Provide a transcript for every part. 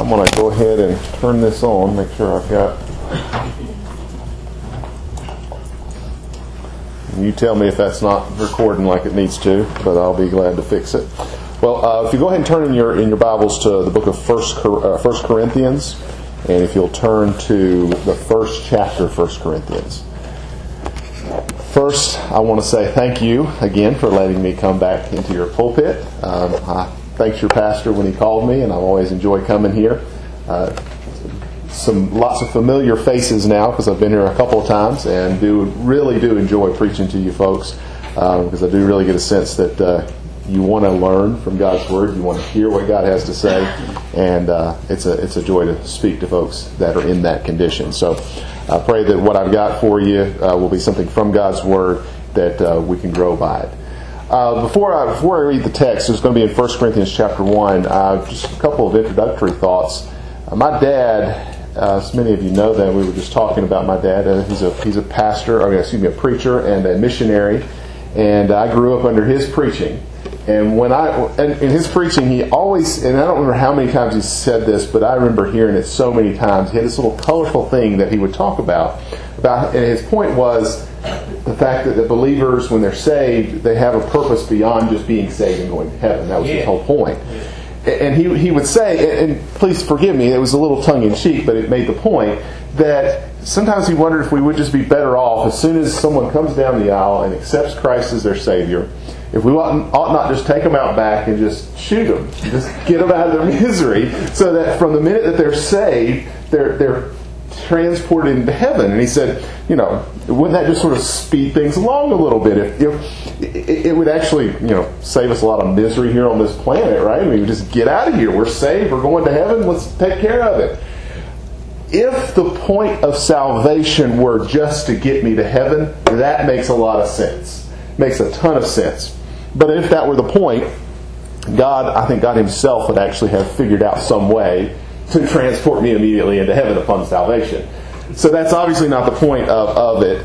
I'm going to go ahead and turn this on, make sure I've got... You tell me if that's not recording like it needs to, but I'll be glad to fix it. Well, if you go ahead and turn in your Bibles to the book of First Corinthians, and if you'll turn to the first chapter of 1 Corinthians. First, I want to say thank you again for letting me come back into your pulpit. I thanked your pastor when he called me, and I've always enjoyed coming here. Lots of familiar faces now because I've been here a couple of times, and really do enjoy preaching to you folks because I do really get a sense that you want to learn from God's Word, you want to hear what God has to say, and it's a joy to speak to folks that are in that condition. So I pray that what I've got for you will be something from God's Word that we can grow by it. Before I read the text, it's going to be in 1 Corinthians chapter 1. Just a couple of introductory thoughts. My dad, as many of you know that, we were just talking about my dad. He's a pastor, a preacher and a missionary, and I grew up under his preaching. And in his preaching, he always, and I don't remember how many times he said this, but I remember hearing it so many times. He had this little colorful thing that he would talk about, and his point was the fact that the believers, when they're saved, they have a purpose beyond just being saved and going to heaven. That was his whole point. And he would say, and please forgive me, it was a little tongue-in-cheek, but it made the point that sometimes he wondered if we would just be better off as soon as someone comes down the aisle and accepts Christ as their Savior, if we ought not just take them out back and just shoot them, just get them out of their misery, so that from the minute that they're saved, they're transported into heaven. And he said, wouldn't that just sort of speed things along a little bit? If it would actually, save us a lot of misery here on this planet, right? I mean, we just get out of here. We're saved. We're going to heaven. Let's take care of it. If the point of salvation were just to get me to heaven, that makes a lot of sense. Makes a ton of sense. But if that were the point, I think God Himself would actually have figured out some way to transport me immediately into heaven upon salvation. So that's obviously not the point of it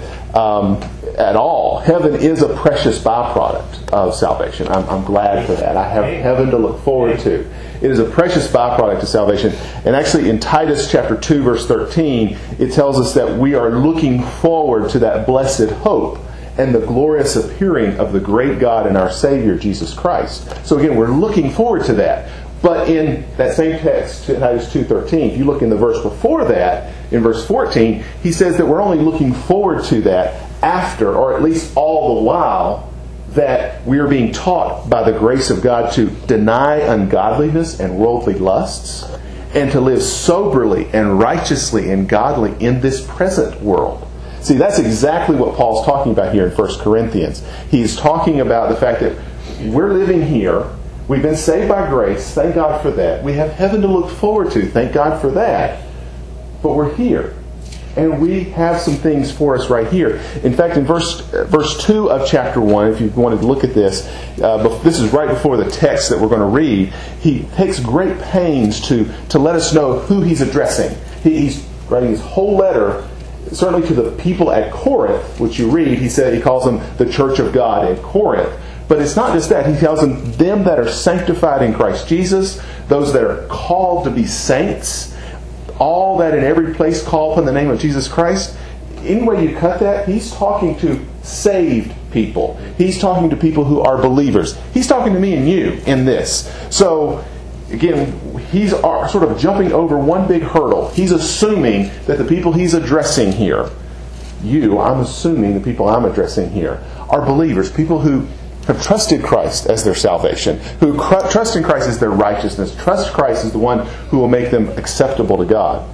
at all. Heaven is a precious byproduct of salvation. I'm glad for that. I have heaven to look forward to. It is a precious byproduct of salvation. And actually in Titus chapter 2 verse 13, it tells us that we are looking forward to that blessed hope and the glorious appearing of the great God and our Savior, Jesus Christ. So again, we're looking forward to that. But in that same text, Titus 2:13, if you look in the verse before that, in verse 14, he says that we're only looking forward to that after, or at least all the while, that we are being taught by the grace of God to deny ungodliness and worldly lusts, and to live soberly and righteously and godly in this present world. See, that's exactly what Paul's talking about here in 1 Corinthians. He's talking about the fact that we're living here. We've been saved by grace. Thank God for that. We have heaven to look forward to. Thank God for that. But we're here. And we have some things for us right here. In fact, in verse 2 of chapter 1, if you wanted to look at this, this is right before the text that we're going to read. He takes great pains to let us know who he's addressing. He's writing his whole letter, certainly to the people at Corinth, which you read. He calls them the church of God in Corinth. But it's not just that. He tells them that are sanctified in Christ Jesus, those that are called to be saints, all that in every place call upon the name of Jesus Christ. Any way you cut that, he's talking to saved people. He's talking to people who are believers. He's talking to me and you in this. So, again, he's sort of jumping over one big hurdle. He's assuming that the people he's addressing here, I'm assuming the people I'm addressing here, are believers, people who have trusted Christ as their salvation, who trust in Christ as their righteousness, trust Christ as the one who will make them acceptable to God.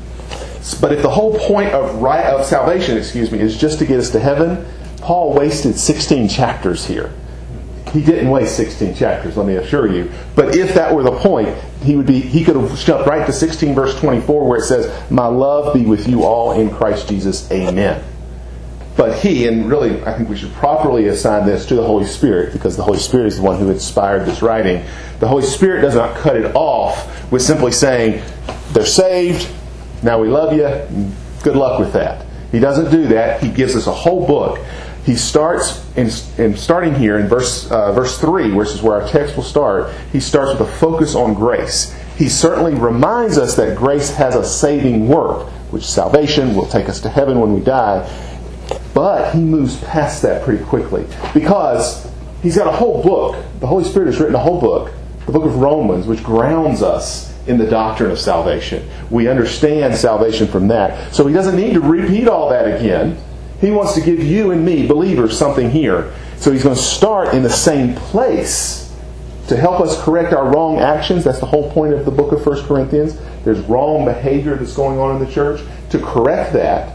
But if the whole point of salvation, is just to get us to heaven, Paul wasted 16 chapters here. He didn't waste 16 chapters, let me assure you. But if that were the point, he could have jumped right to 16 verse 24 where it says, "My love be with you all in Christ Jesus, amen." But and really I think we should properly assign this to the Holy Spirit, because the Holy Spirit is the one who inspired this writing. The Holy Spirit does not cut it off with simply saying, they're saved, now we love you, good luck with that. He doesn't do that. He gives us a whole book. He starts, starting here in verse 3, which is where our text will start, he starts with a focus on grace. He certainly reminds us that grace has a saving work, which salvation will take us to heaven when we die. But he moves past that pretty quickly because he's got a whole book. The Holy Spirit has written a whole book, the book of Romans, which grounds us in the doctrine of salvation. We understand salvation from that. So he doesn't need to repeat all that again. He wants to give you and me, believers, something here. So he's going to start in the same place to help us correct our wrong actions. That's the whole point of the book of 1 Corinthians. There's wrong behavior that's going on in the church. To correct that,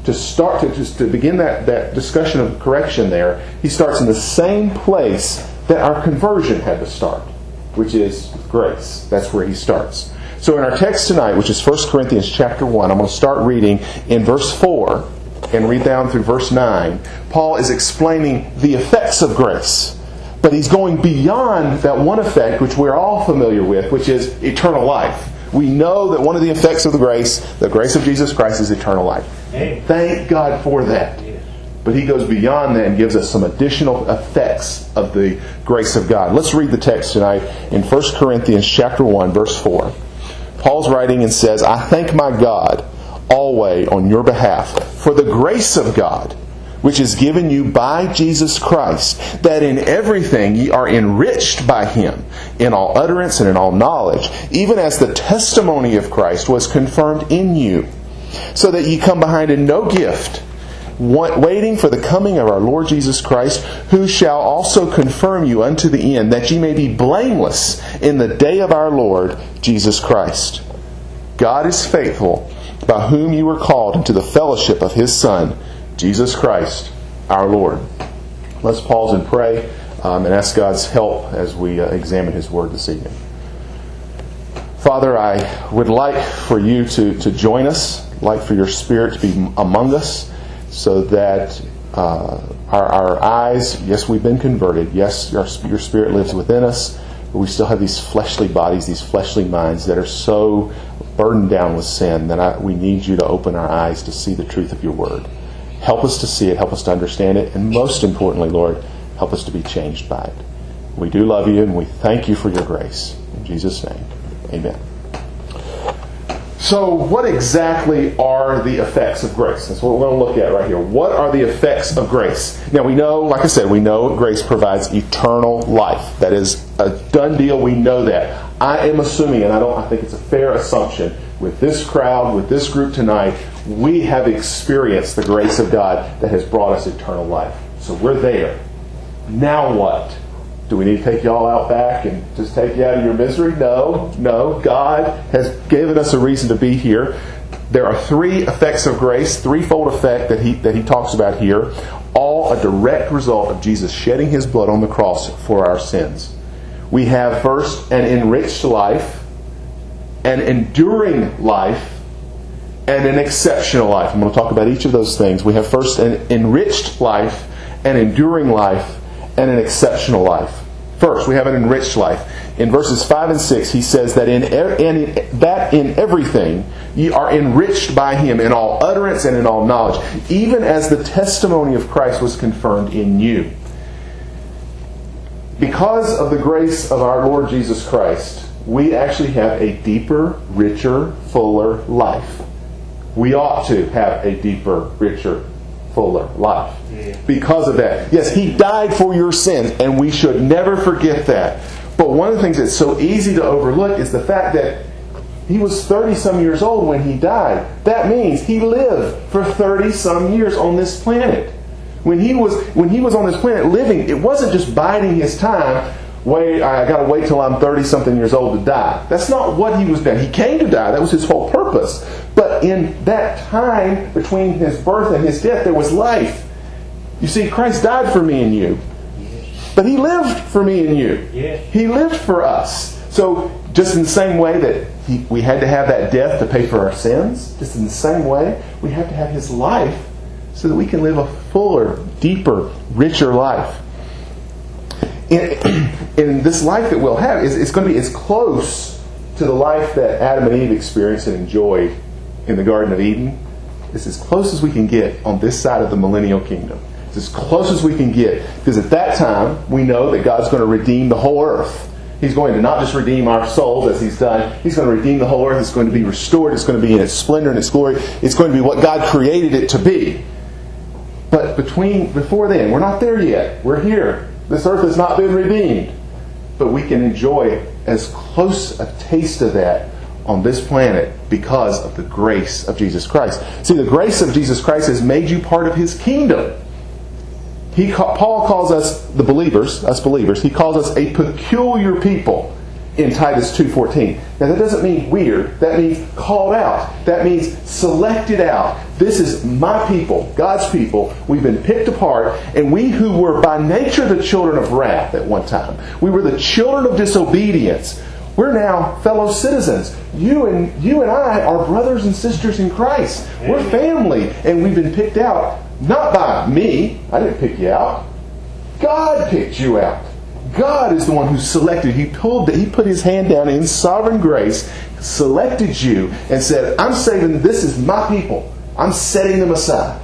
to begin that discussion of correction there, he starts in the same place that our conversion had to start, which is grace. That's where he starts. So in our text tonight, which is 1 Corinthians chapter 1, I'm going to start reading in verse 4 and read down through verse 9. Paul is explaining the effects of grace. But he's going beyond that one effect, which we're all familiar with, which is eternal life. We know that one of the effects of the grace of Jesus Christ, is eternal life. Amen. Thank God for that. But he goes beyond that and gives us some additional effects of the grace of God. Let's read the text tonight in 1 Corinthians chapter 1, verse 4. Paul's writing and says, I thank my God always on your behalf for the grace of God, which is given you by Jesus Christ, that in everything ye are enriched by Him, in all utterance and in all knowledge, even as the testimony of Christ was confirmed in you, so that ye come behind in no gift, waiting for the coming of our Lord Jesus Christ, who shall also confirm you unto the end, that ye may be blameless in the day of our Lord Jesus Christ. God is faithful, by whom you were called into the fellowship of His Son, Jesus Christ, our Lord. Let's pause and pray and ask God's help as we examine His Word this evening. Father, I would like for you to join us, like for your Spirit to be among us, so that our eyes, yes, we've been converted, yes, your Spirit lives within us, but we still have these fleshly bodies, these fleshly minds that are so burdened down with sin that we need you to open our eyes to see the truth of your Word. Help us to see it, help us to understand it, and most importantly, Lord, help us to be changed by it. We do love you, and we thank you for your grace. In Jesus' name, amen. So, what exactly are the effects of grace? That's what we're going to look at right here. What are the effects of grace? Now, we know, like I said, we know grace provides eternal life. That is a done deal. We know that. I am assuming, and I think it's a fair assumption, with this crowd, with this group tonight, we have experienced the grace of God that has brought us eternal life. So we're there. Now what? Do we need to take you all out back and just take you out of your misery? No. God has given us a reason to be here. There are three effects of grace, threefold effect that he talks about here, all a direct result of Jesus shedding His blood on the cross for our sins. We have first an enriched life, an enduring life, and an exceptional life. I'm going to talk about each of those things. We have first an enriched life, an enduring life, and an exceptional life. First, we have an enriched life. In verses 5 and 6, he says that in everything ye are enriched by Him in all utterance and in all knowledge, even as the testimony of Christ was confirmed in you. Because of the grace of our Lord Jesus Christ, we actually have a deeper, richer, fuller life. We ought to have a deeper, richer, fuller life. Because of that. Yes, He died for your sins, and we should never forget that. But one of the things that's so easy to overlook is the fact that He was 30-some years old when He died. That means He lived for 30-some years on this planet. When he was on this planet living, it wasn't just biding His time. I got to wait till I'm 30-something years old to die. That's not what He was doing. He came to die. That was His whole purpose. But in that time between His birth and His death, there was life. You see, Christ died for me and you. But He lived for me and you. He lived for us. So just in the same way that we had to have that death to pay for our sins, just in the same way, we have to have His life so that we can live a fuller, deeper, richer life. In this life that we'll have, it's going to be as close to the life that Adam and Eve experienced and enjoyed in the Garden of Eden. It's as close as we can get on this side of the millennial kingdom. It's as close as we can get. Because at that time, we know that God's going to redeem the whole earth. He's going to not just redeem our souls as He's done. He's going to redeem the whole earth. It's going to be restored. It's going to be in its splendor and its glory. It's going to be what God created it to be. But before then, we're not there yet. We're here. This earth has not been redeemed. But we can enjoy as close a taste of that on this planet because of the grace of Jesus Christ. See, the grace of Jesus Christ has made you part of His kingdom. Paul calls us the believers, he calls us a peculiar people in Titus 2:14. Now that doesn't mean weird. That means called out. That means selected out. This is my people, God's people. We've been picked apart, and we who were by nature the children of wrath at one time, we were the children of disobedience, we're now fellow citizens. You and I are brothers and sisters in Christ. We're family, and we've been picked out. Not by me. I didn't pick you out. God picked you out. God is the one who selected. He put His hand down in sovereign grace, selected you, and said, I'm saving, this is my people. I'm setting them aside.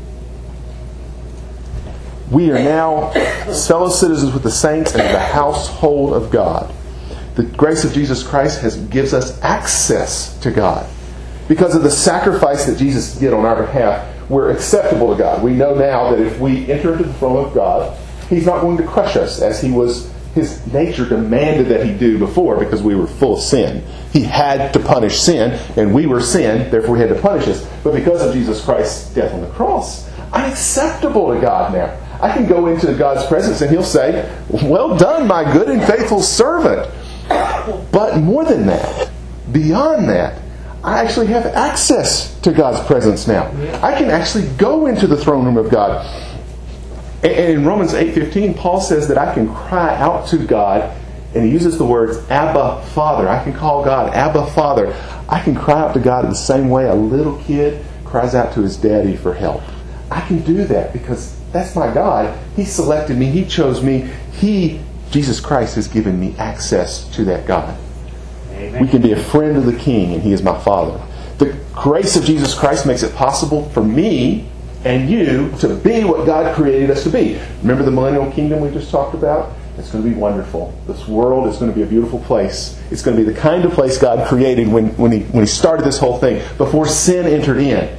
We are now fellow citizens with the saints and the household of God. The grace of Jesus Christ gives us access to God. Because of the sacrifice that Jesus did on our behalf, we're acceptable to God. We know now that if we enter into the throne of God, He's not going to crush us as His nature demanded that He do before, because we were full of sin. He had to punish sin, and we were sin, therefore He had to punish us. But because of Jesus Christ's death on the cross, I'm acceptable to God now. I can go into God's presence and He'll say, well done, my good and faithful servant. But more than that, beyond that, I actually have access to God's presence now. I can actually go into the throne room of God. And in Romans 8:15, Paul says that I can cry out to God, and he uses the words Abba Father. I can call God Abba Father. I can cry out to God in the same way a little kid cries out to his daddy for help. I can do that because that's my God. He selected me. He chose me. Jesus Christ, has given me access to that God. Amen. We can be a friend of the King, and He is my Father. The grace of Jesus Christ makes it possible for me and you to be what God created us to be. Remember the millennial kingdom we just talked about? It's going to be wonderful. This world is going to be a beautiful place. It's going to be the kind of place God created when He started this whole thing, before sin entered in.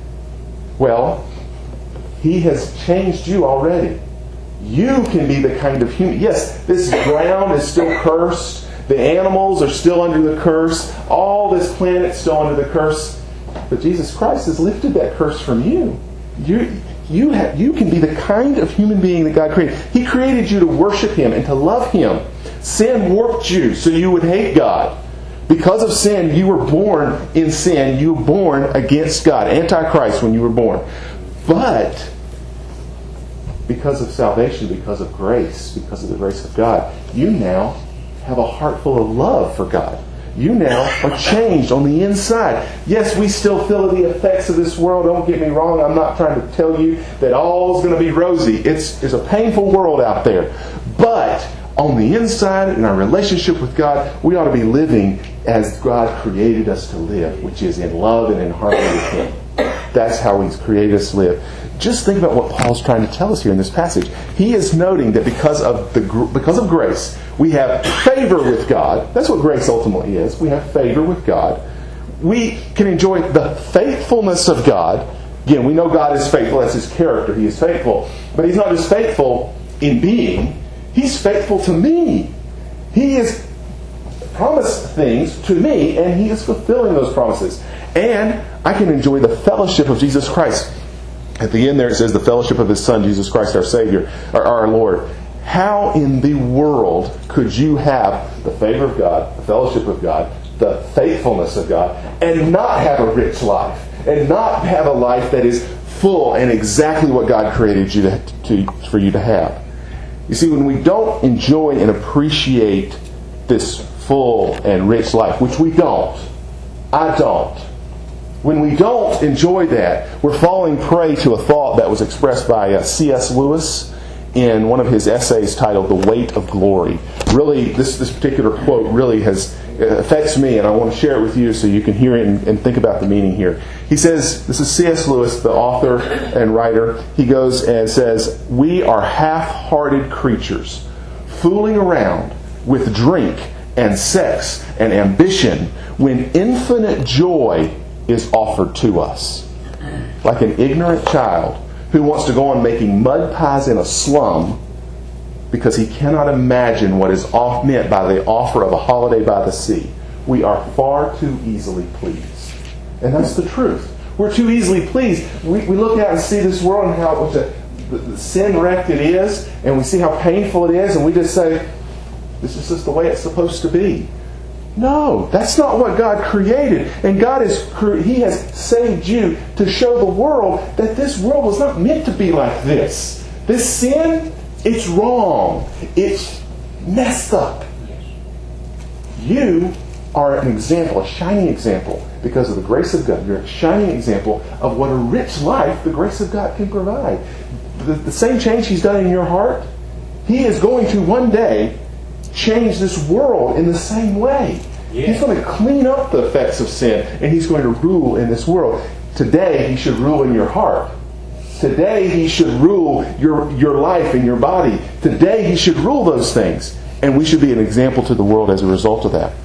Well, He has changed you already. You can be the kind of human. Yes, this ground is still cursed. The animals are still under the curse. All this planet's still under the curse. But Jesus Christ has lifted that curse from you. You can be the kind of human being that God created. He created you to worship Him and to love Him. Sin warped you so you would hate God. Because of sin, you were born in sin. You were born against God. Antichrist when you were born. But because of salvation, because of grace, because of the grace of God, you now have a heart full of love for God. You now are changed on the inside. Yes, we still feel the effects of this world. Don't get me wrong. I'm not trying to tell you that all is going to be rosy. It's a painful world out there. But on the inside, in our relationship with God, we ought to be living as God created us to live, which is in love and in harmony with Him. That's how He's created us to live. Just think about what Paul's trying to tell us here in this passage. He is noting that because of grace, we have favor with God. That's what grace ultimately is. We have favor with God. We can enjoy the faithfulness of God. Again, we know God is faithful. That's His character. He is faithful. But He's not just faithful in being. He's faithful to me. He has promised things to me, and He is fulfilling those promises. And I can enjoy the fellowship of Jesus Christ. At the end there it says the fellowship of His Son, Jesus Christ, our Savior, our Lord. How in the world could you have the favor of God, the fellowship of God, the faithfulness of God, and not have a rich life, and not have a life that is full and exactly what God created you for you to have? You see, when we don't enjoy and appreciate this full and rich life, which we don't, I don't. When we don't enjoy that, we're falling prey to a thought that was expressed by C.S. Lewis in one of his essays titled The Weight of Glory. Really, this particular quote really affects me, and I want to share it with you so you can hear it and think about the meaning here. He says, this is C.S. Lewis, the author and writer. He goes and says, "We are half-hearted creatures, fooling around, with drink and sex and ambition when infinite joy is offered to us. Like an ignorant child who wants to go on making mud pies in a slum because he cannot imagine what is meant by the offer of a holiday by the sea. We are far too easily pleased. And that's the truth. We're too easily pleased. We look out and see this world and how the sin-wrecked it is, and we see how painful it is, and we just say, this is just the way it's supposed to be. No, that's not what God created. And He has saved you to show the world that this world was not meant to be like this. This sin, it's wrong. It's messed up. You are an example, a shining example, because of the grace of God. You're a shining example of what a rich life the grace of God can provide. The same change He's done in your heart, He is going to one day change this world in the same way. Yeah. He's going to clean up the effects of sin, and He's going to rule in this world. Today, He should rule in your heart. Today, He should rule your life and your body. Today, He should rule those things. And we should be an example to the world as a result of that.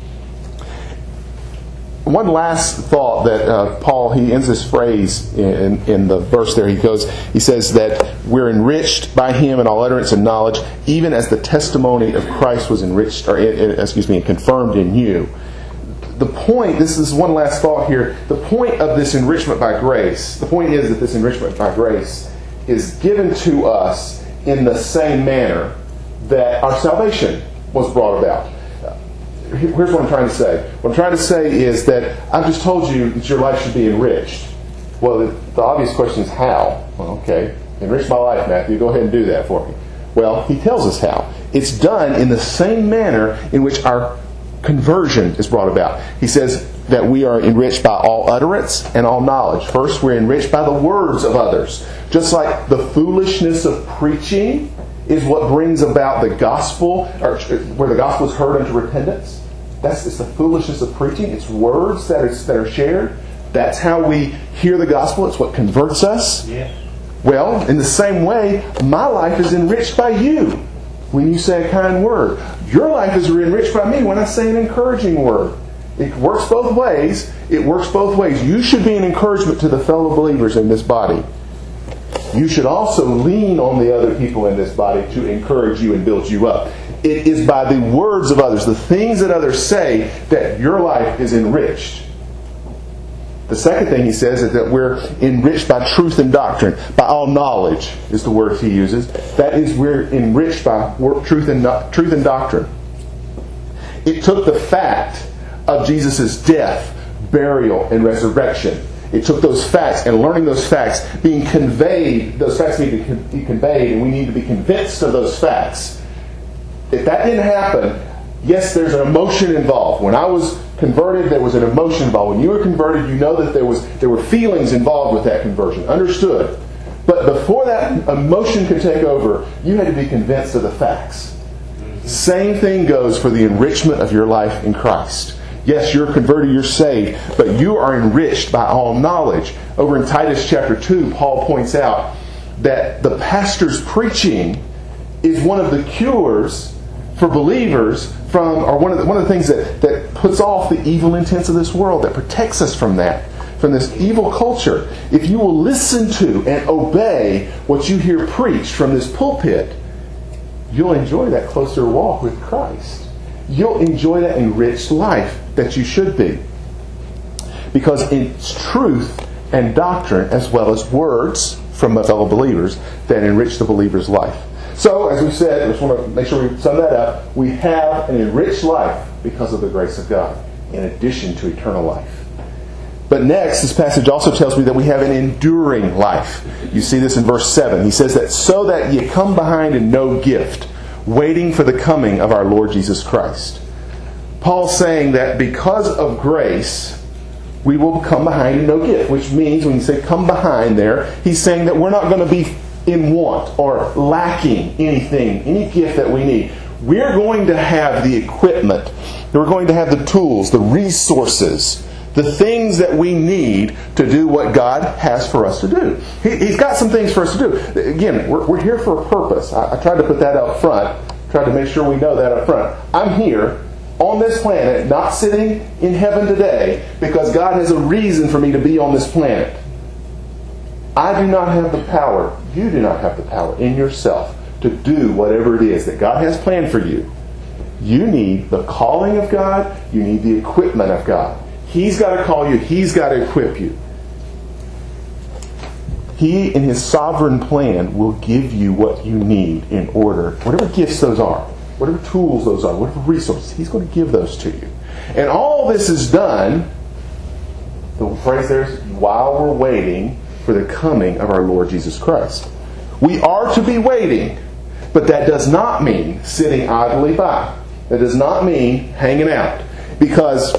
One last thought that Paul, he ends his phrase in the verse there. He says that we're enriched by Him in all utterance and knowledge, even as the testimony of Christ was enriched, confirmed in you. The point, this is one last thought here, the point of this enrichment by grace, the point is that this enrichment by grace is given to us in the same manner that our salvation was brought about. Here's what I'm trying to say. What I'm trying to say is that I've just told you that your life should be enriched. Well, the obvious question is how? Well, okay, enrich my life, Matthew. Go ahead and do that for me. Well, he tells us how. It's done in the same manner in which our conversion is brought about. He says that we are enriched by all utterance and all knowledge. First, we're enriched by the words of others. Just like the foolishness of preaching is what brings about the gospel, or where the gospel is heard unto repentance. It's the foolishness of preaching. It's words that are shared. That's how we hear the gospel. It's what converts us. Yeah. Well, in the same way, my life is enriched by you when you say a kind word. Your life is enriched by me when I say an encouraging word. It works both ways. It works both ways. You should be an encouragement to the fellow believers in this body. You should also lean on the other people in this body to encourage you and build you up. It is by the words of others, the things that others say, that your life is enriched. The second thing he says is that we're enriched by truth and doctrine. By all knowledge is the word he uses. That is, we're enriched by truth and doctrine. It took the fact of Jesus' death, burial, and resurrection. It took those facts and learning those facts, being conveyed. Those facts need to be conveyed, and we need to be convinced of those facts. If that didn't happen, yes, there's an emotion involved. When I was converted, there was an emotion involved. When you were converted, you know that there were feelings involved with that conversion. Understood. But before that emotion could take over, you had to be convinced of the facts. Same thing goes for the enrichment of your life in Christ. Yes, you're converted, you're saved, but you are enriched by all knowledge. Over in Titus chapter 2, Paul points out that the pastor's preaching is one of the cures for believers from, or one of the things that puts off the evil intents of this world, that protects us from that, from this evil culture. If you will listen to and obey what you hear preached from this pulpit, you'll enjoy that closer walk with Christ. You'll enjoy that enriched life that you should be. Because it's truth and doctrine, as well as words from fellow believers, that enrich the believer's life. So, as we said, I just want to make sure we sum that up. We have an enriched life because of the grace of God, in addition to eternal life. But next, this passage also tells me that we have an enduring life. You see this in verse 7. He says that, so that ye come behind in no gift, waiting for the coming of our Lord Jesus Christ. Paul's saying that because of grace, we will come behind in no gift. Which means, when you say come behind there, he's saying that we're not going to be in want or lacking anything, any gift that we need. We're going to have the equipment. We're going to have the tools, the resources, the things that we need to do what God has for us to do. He's got some things for us to do. Again, we're here for a purpose. I tried to put that out front, tried to make sure we know that up front. I'm here on this planet, not sitting in heaven today, because God has a reason for me to be on this planet. I do not have the power, you do not have the power in yourself to do whatever it is that God has planned for you. You need the calling of God, you need the equipment of God. He's got to call you, He's got to equip you. He, in His sovereign plan, will give you what you need in order, whatever gifts those are, whatever tools those are, whatever resources, He's going to give those to you. And all this is done, the phrase there is, while we're waiting for the coming of our Lord Jesus Christ. We are to be waiting, but that does not mean sitting idly by. That does not mean hanging out. Because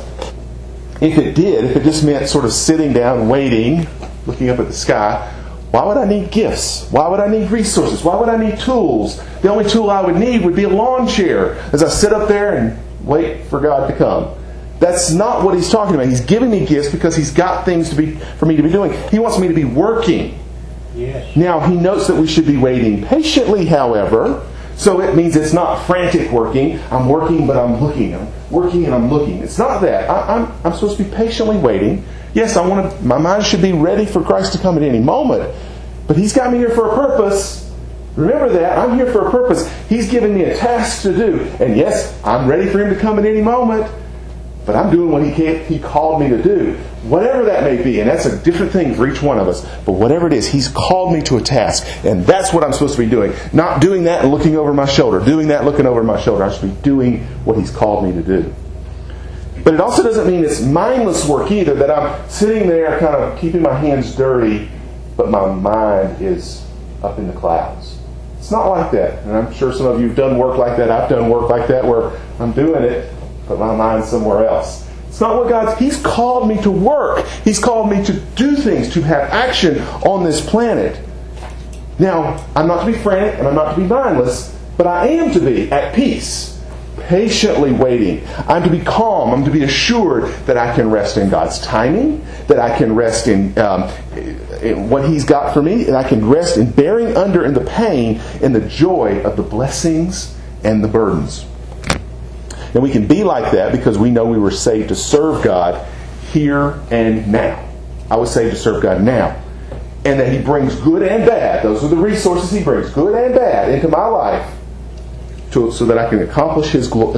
if it did, if it just meant sort of sitting down, waiting, looking up at the sky, why would I need gifts? Why would I need resources? Why would I need tools? The only tool I would need would be a lawn chair as I sit up there and wait for God to come. That's not what He's talking about. He's giving me gifts because He's got things for me to be doing. He wants me to be working. Yes. Now, He notes that we should be waiting patiently, however. So it means it's not frantic working. I'm working, but I'm looking. I'm working and I'm looking. It's not that. I'm supposed to be patiently waiting. Yes, my mind should be ready for Christ to come at any moment. But He's got me here for a purpose. Remember that. I'm here for a purpose. He's given me a task to do. And yes, I'm ready for Him to come at any moment. But I'm doing what He called me to do. Whatever that may be. And that's a different thing for each one of us. But whatever it is, He's called me to a task. And that's what I'm supposed to be doing. Not doing that and looking over my shoulder. Doing that looking over my shoulder. I should be doing what He's called me to do. But it also doesn't mean it's mindless work either. That I'm sitting there kind of keeping my hands dirty, but my mind is up in the clouds. It's not like that. And I'm sure some of you have done work like that. I've done work like that where I'm doing it, but my mind's somewhere else. It's not what He's called me to work. He's called me to do things, to have action on this planet. Now, I'm not to be frantic and I'm not to be mindless, but I am to be at peace, patiently waiting. I'm to be calm. I'm to be assured that I can rest in God's timing, that I can rest in what He's got for me, and I can rest in bearing under in the pain and the joy of the blessings and the burdens. And we can be like that because we know we were saved to serve God here and now. I was saved to serve God now. And that He brings good and bad. Those are the resources He brings, good and bad, into my life so that I can accomplish His will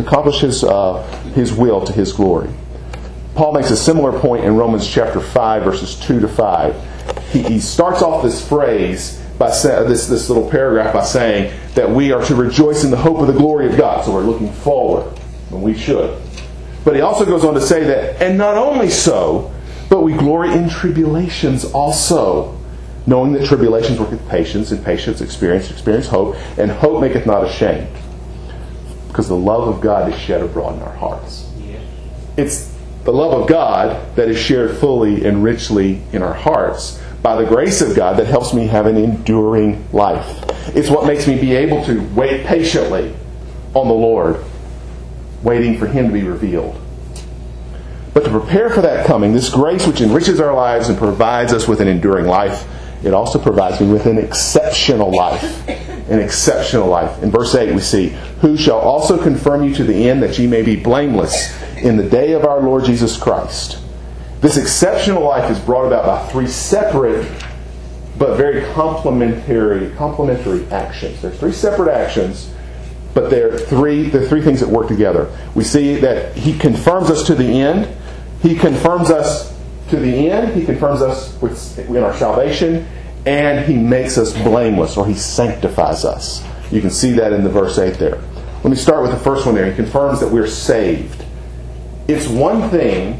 to His glory. Paul makes a similar point in Romans chapter 5, verses 2 to 5. He starts off this phrase, by this little paragraph, by saying that we are to rejoice in the hope of the glory of God. So we're looking forward. And we should. But he also goes on to say that, and not only so, but we glory in tribulations also, knowing that tribulations worketh patience, and patience experience hope, and hope maketh not ashamed. Because the love of God is shed abroad in our hearts. Yeah. It's the love of God that is shared fully and richly in our hearts by the grace of God that helps me have an enduring life. It's what makes me be able to wait patiently on the Lord, waiting for Him to be revealed. But to prepare for that coming, this grace which enriches our lives and provides us with an enduring life, it also provides me with an exceptional life. An exceptional life. In verse 8 we see, who shall also confirm you to the end that ye may be blameless in the day of our Lord Jesus Christ. This exceptional life is brought about by three separate but very complementary actions. There's three separate actions, but there are three things that work together. We see that He confirms us to the end. He confirms us to the end. He confirms us in our salvation. And He makes us blameless, or He sanctifies us. You can see that in the verse 8 there. Let me start with the first one there. He confirms that we're saved. It's one thing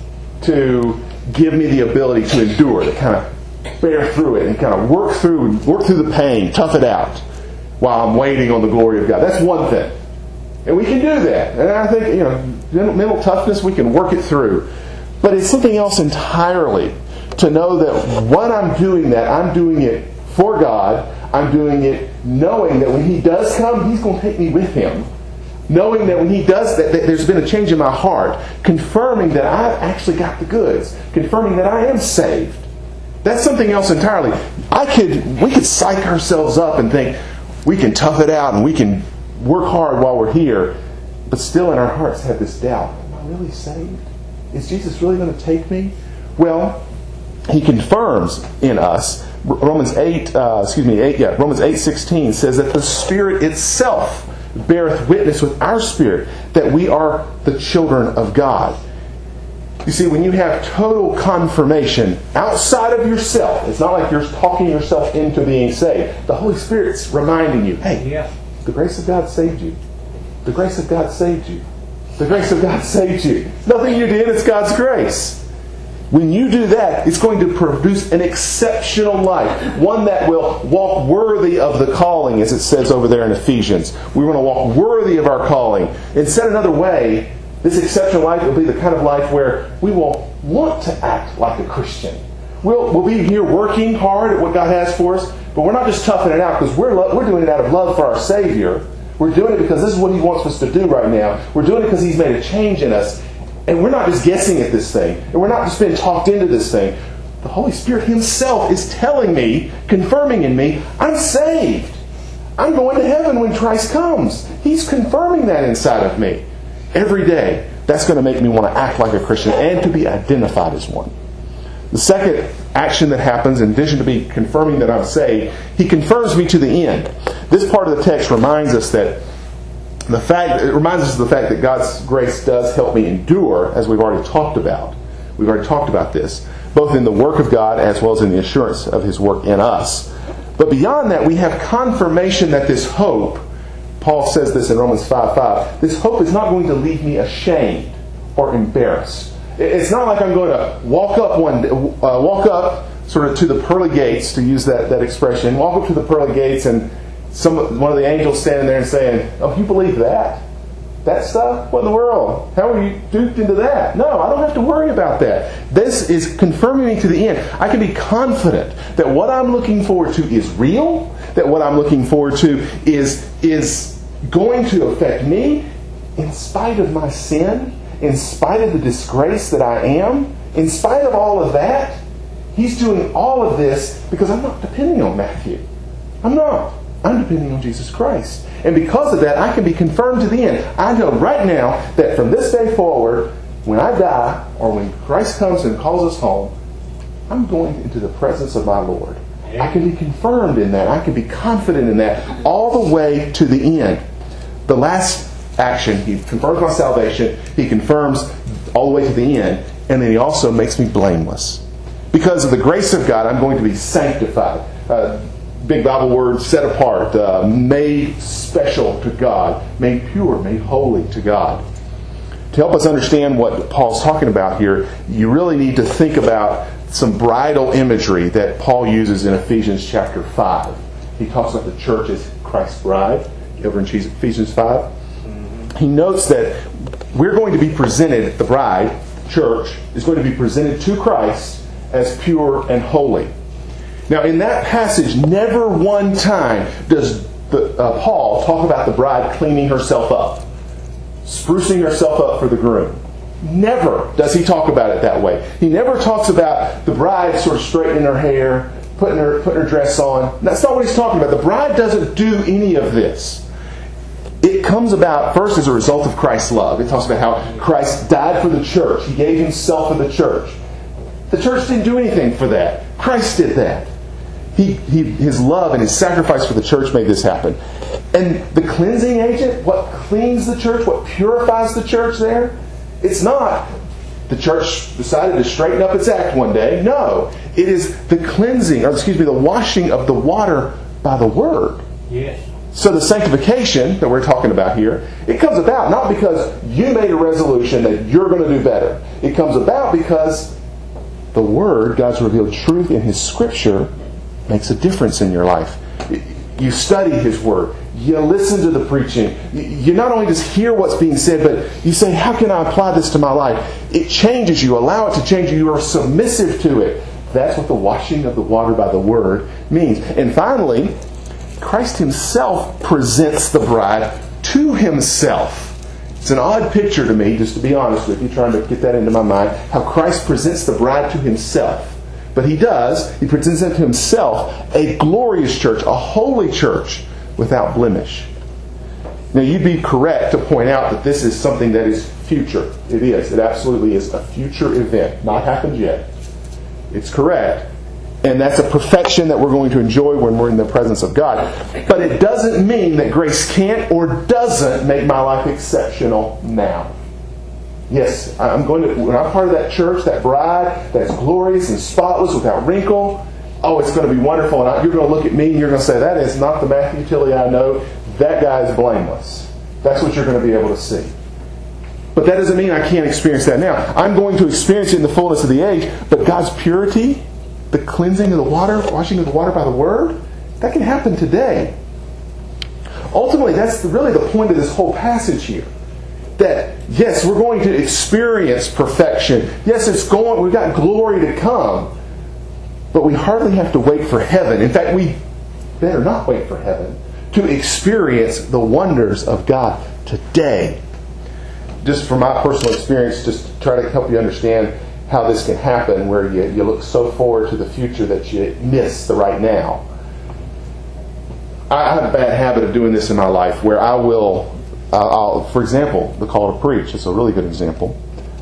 to give me the ability to endure, to kind of bear through it and kind of work through the pain, tough it out, while I'm waiting on the glory of God. That's one thing. And we can do that. And I think, mental toughness, we can work it through. But it's something else entirely to know that when I'm doing that, I'm doing it for God. I'm doing it knowing that when He does come, He's going to take me with Him. Knowing that when He does that, there's been a change in my heart. Confirming that I've actually got the goods. Confirming that I am saved. That's something else entirely. We could psych ourselves up and think we can tough it out and we can work hard while we're here, but still in our hearts have this doubt. Am I really saved? Is Jesus really going to take me? Well, He confirms in us. Romans 8:16 says that the Spirit itself beareth witness with our spirit that we are the children of God. You see, when you have total confirmation outside of yourself, it's not like you're talking yourself into being saved. The Holy Spirit's reminding you, hey, the grace of God saved you. The grace of God saved you. The grace of God saved you. Nothing you did, it's God's grace. When you do that, it's going to produce an exceptional life. One that will walk worthy of the calling, as it says over there in Ephesians. We want to walk worthy of our calling. And said another way, this exceptional life will be the kind of life where we will want to act like a Christian. We'll be here working hard at what God has for us, but we're not just toughing it out because we're doing it out of love for our Savior. We're doing it because this is what He wants us to do right now. We're doing it because He's made a change in us. And we're not just guessing at this thing. And we're not just being talked into this thing. The Holy Spirit Himself is telling me, confirming in me, I'm saved. I'm going to heaven when Christ comes. He's confirming that inside of me. Every day, that's going to make me want to act like a Christian and to be identified as one. The second action that happens, in addition to be confirming that I'm saved, He confirms me to the end. This part of the text reminds us of the fact that God's grace does help me endure, as we've already talked about. We've already talked about this, both in the work of God as well as in the assurance of His work in us. But beyond that, we have confirmation that this hope, Paul says this in Romans 5:5, this hope is not going to leave me ashamed or embarrassed. It's not like I'm going to walk up sort of to the pearly gates, to use that expression, walk up to the pearly gates and one of the angels standing there and saying, oh, you believe that? That stuff? What in the world? How are you duped into that? No, I don't have to worry about that. This is confirming me to the end. I can be confident that what I'm looking forward to is real, that what I'm looking forward to is going to affect me in spite of my sin, in spite of the disgrace that I am, in spite of all of that. He's doing all of this because I'm not depending on Matthew. I'm not. I'm depending on Jesus Christ. And because of that, I can be confirmed to the end. I know right now that from this day forward, when I die, or when Christ comes and calls us home, I'm going into the presence of my Lord. I can be confirmed in that. I can be confident in that all the way to the end. The last action, He confirms my salvation. He confirms all the way to the end. And then He also makes me blameless. Because of the grace of God, I'm going to be sanctified. Big Bible word, set apart, made special to God, made pure, made holy to God. To help us understand what Paul's talking about here, you really need to think about some bridal imagery that Paul uses in Ephesians chapter 5. He talks about the church as Christ's bride, over in Ephesians 5. He notes that we're going to be presented, the bride, church, is going to be presented to Christ as pure and holy. Now, in that passage, never one time does Paul talk about the bride cleaning herself up, sprucing herself up for the groom. Never does he talk about it that way. He never talks about the bride sort of straightening her hair, putting her dress on. That's not what he's talking about. The bride doesn't do any of this. It comes about first as a result of Christ's love. It talks about how Christ died for the church. He gave Himself for the church. The church didn't do anything for that. Christ did that. His love and His sacrifice for the church made this happen. And the cleansing agent, what cleans the church, what purifies the church there, it's not the church decided to straighten up its act one day. No. It is the the washing of the water by the Word. Yes. So the sanctification that we're talking about here, it comes about not because you made a resolution that you're going to do better. It comes about because the Word, God's revealed truth in His Scripture, makes a difference in your life. You study His Word. You listen to the preaching. You not only just hear what's being said, but you say, how can I apply this to my life? It changes you. Allow it to change you. You are submissive to it. That's what the washing of the water by the Word means. And finally, Christ Himself presents the bride to Himself. It's an odd picture to me, just to be honest with you, trying to get that into my mind, how Christ presents the bride to Himself. But He does. He presents it to Himself, a glorious church, a holy church, without blemish. Now, you'd be correct to point out that this is something that is future. It is. It absolutely is a future event. Not happened yet. It's correct. And that's a perfection that we're going to enjoy when we're in the presence of God. But it doesn't mean that grace can't or doesn't make my life exceptional now. Yes, when I'm part of that church, that bride that's glorious and spotless without wrinkle, oh, it's going to be wonderful. And you're going to look at me and you're going to say, that is not the Matthew Tilley I know. That guy is blameless. That's what you're going to be able to see. But that doesn't mean I can't experience that now. I'm going to experience it in the fullness of the age, but God's purity, the cleansing of the water, washing of the water by the Word, that can happen today. Ultimately, that's really the point of this whole passage here. That, yes, we're going to experience perfection. Yes, we've got glory to come. But we hardly have to wait for heaven. In fact, we better not wait for heaven to experience the wonders of God today. Just from my personal experience, just to try to help you understand how this can happen, where you look so forward to the future that you miss the right now. I have a bad habit of doing this in my life, where I'll, for example, the call to preach. It's a really good example.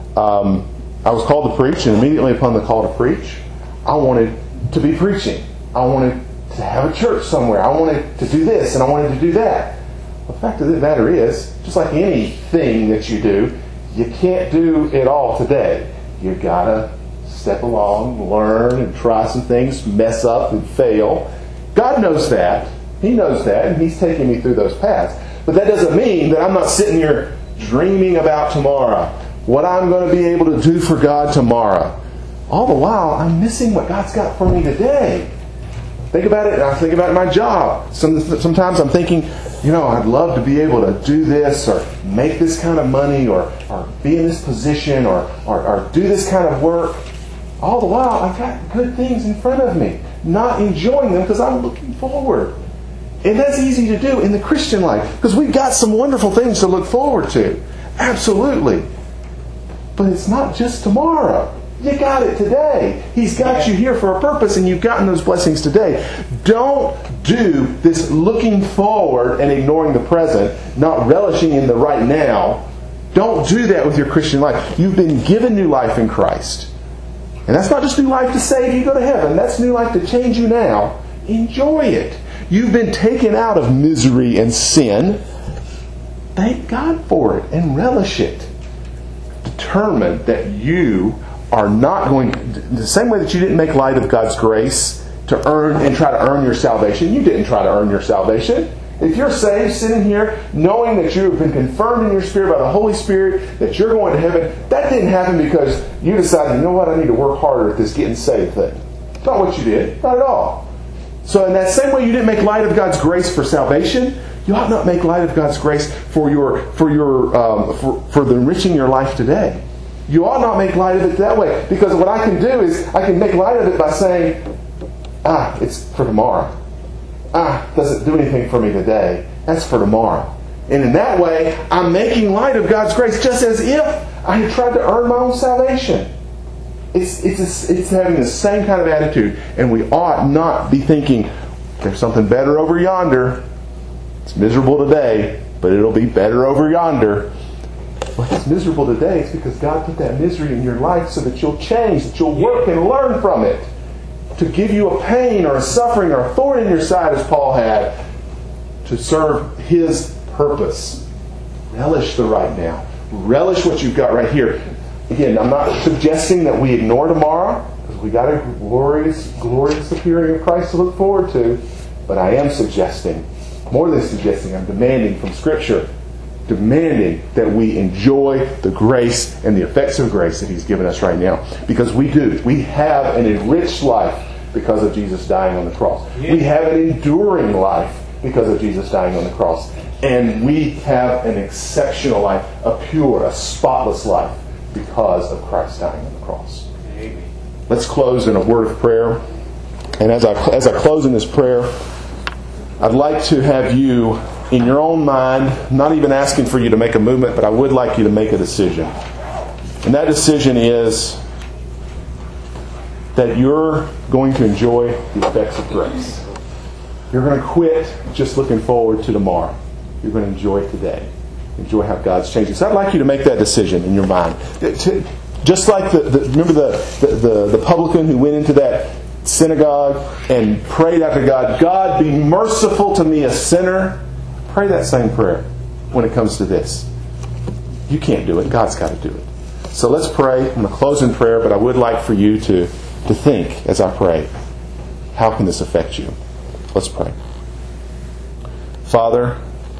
I was called to preach, and immediately upon the call to preach, I wanted to be preaching. I wanted to have a church somewhere. I wanted to do this, and I wanted to do that. The fact of the matter is, just like anything that you do, you can't do it all today. You've got to step along, learn, and try some things, mess up and fail. God knows that. He knows that, and He's taking me through those paths. But that doesn't mean that I'm not sitting here dreaming about tomorrow, what I'm going to be able to do for God tomorrow. All the while, I'm missing what God's got for me today. Think about it. I think about my job. Sometimes I'm thinking, I'd love to be able to do this or make this kind of money or be in this position or do this kind of work. All the while, I've got good things in front of me, not enjoying them because I'm looking forward. And that's easy to do in the Christian life because we've got some wonderful things to look forward to. Absolutely. But it's not just tomorrow. You got it today. He's got you here for a purpose, and you've gotten those blessings today. Don't do this looking forward and ignoring the present, not relishing in the right now. Don't do that with your Christian life. You've been given new life in Christ. And that's not just new life to save you go to heaven. That's new life to change you now. Enjoy it. You've been taken out of misery and sin. Thank God for it and relish it. Determine that you are not going, the same way that you didn't make light of God's grace to earn and try to earn your salvation. You didn't try to earn your salvation. If you're saved, sitting here, knowing that you have been confirmed in your spirit by the Holy Spirit, that you're going to heaven, that didn't happen because you decided, you know what, I need to work harder at this getting saved thing. It's not what you did. Not at all. So in that same way you didn't make light of God's grace for salvation, you ought not make light of God's grace for the enriching your life today. You ought not make light of it that way. Because what I can do is I can make light of it by saying, it's for tomorrow. Doesn't do anything for me today. That's for tomorrow. And in that way, I'm making light of God's grace just as if I had tried to earn my own salvation. It's having the same kind of attitude. And we ought not be thinking, there's something better over yonder. It's miserable today, but it'll be better over yonder. Well, if it's miserable today, it's because God put that misery in your life so that you'll change, that you'll work and learn from it. To give you a pain or a suffering or a thorn in your side, as Paul had, to serve His purpose. Relish the right now. Relish what you've got right here. Again, I'm not suggesting that we ignore tomorrow, because we got a glorious appearing of Christ to look forward to. But I am suggesting, more than suggesting, I'm demanding from Scripture, demanding that we enjoy the grace and the effects of grace that He's given us right now. Because we do. We have an enriched life because of Jesus dying on the cross. Yeah. We have an enduring life because of Jesus dying on the cross. And we have an exceptional life, a pure, a spotless life because of Christ dying on the cross. Amen. Let's close in a word of prayer. And as I close in this prayer, I'd like to have you, in your own mind, not even asking for you to make a movement, but I would like you to make a decision. And that decision is that you're going to enjoy the effects of grace. You're going to quit just looking forward to tomorrow. you're going to enjoy today. Enjoy how God's changing. So I'd like you to make that decision in your mind. Just like remember the publican who went into that synagogue and prayed after God, God, be merciful to me, a sinner. Pray that same prayer when it comes to this. You can't do it. God's got to do it. So let's pray. I'm going to close in prayer, but I would like for you to think as I pray, how can this affect you? Let's pray. Father,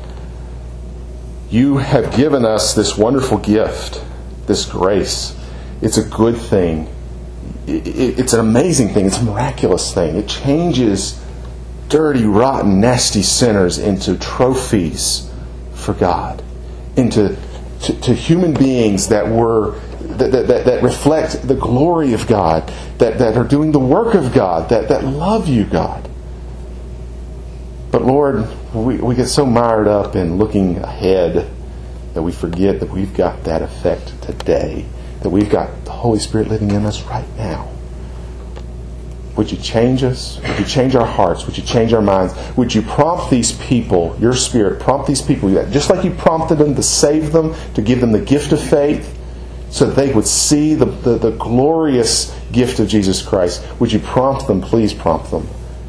you have given us this wonderful gift, this grace. It's a good thing. It's an amazing thing. It's a miraculous thing. It changes dirty, rotten, nasty sinners into trophies for God, into human beings that reflect the glory of God, that are doing the work of God, that love you, God. But Lord, we get so mired up in looking ahead that we forget that we've got that effect today, that we've got the Holy Spirit living in us right now. Would you change us? Would you change our hearts? Would you change our minds? Would you prompt these people, your Spirit, prompt these people, just like you prompted them to save them, to give them the gift of faith, so that they would see the glorious gift of Jesus Christ. Would you prompt them, please prompt them,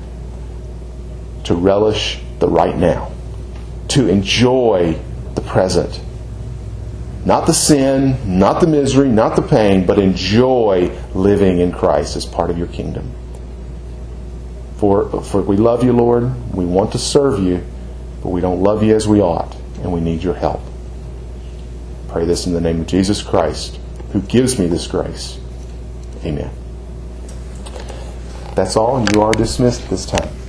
to relish the right now, to enjoy the present. Not the sin, not the misery, not the pain, but enjoy living in Christ as part of your kingdom. For we love you, Lord. We want to serve you, but we don't love you as we ought, and we need your help. Pray this in the name of Jesus Christ, who gives me this grace. Amen. That's all, and you are dismissed this time.